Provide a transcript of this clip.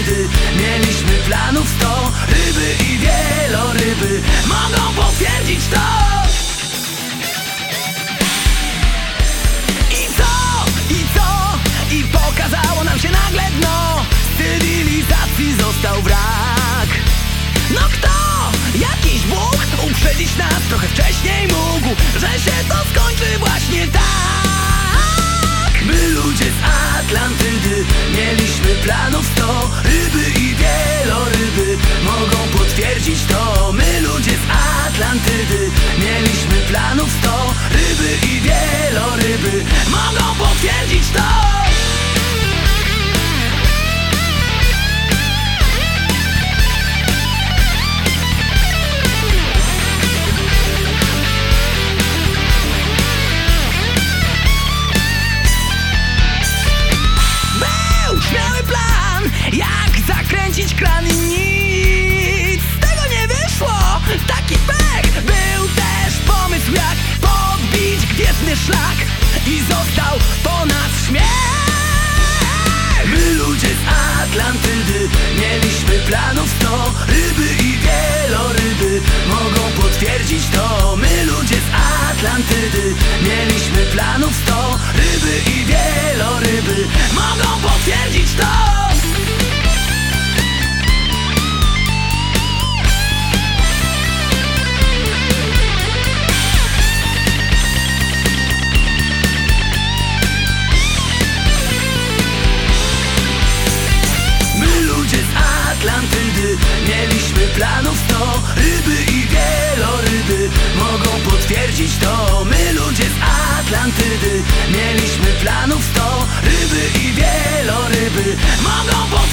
Atlantydy. Mieliśmy planów 100, ryby i wieloryby mogą potwierdzić to. I pokazało nam się nagle dno. Z cywilizacji został wrak. No kto? Jakiś Bóg? Uprzedzić nas trochę wcześniej mógł, że się to skończy właśnie tak. My ludzie z Atlantydy mieliśmy planów 100, ryby i wieloryby mogą potwierdzić to. My ludzie z Atlantydy mieliśmy planów 100, ryby i wieloryby mogą potwierdzić to. Jak zakręcić kran i nic z tego nie wyszło. Taki pech. Był też pomysł, jak podbić gwiezdny szlak i został po nas śmiech. My ludzie z Atlantydy mieliśmy planów 100, ryby i wieloryby mogą potwierdzić to. My ludzie z Atlantydy mieliśmy planów 100, ryby i wieloryby mogą potwierdzić to. Atlantydy mieliśmy planów 100, ryby i wieloryby mogą potwierdzić to. My ludzie z Atlantydy mieliśmy planów 100, ryby i wieloryby mogą potwierdzić to.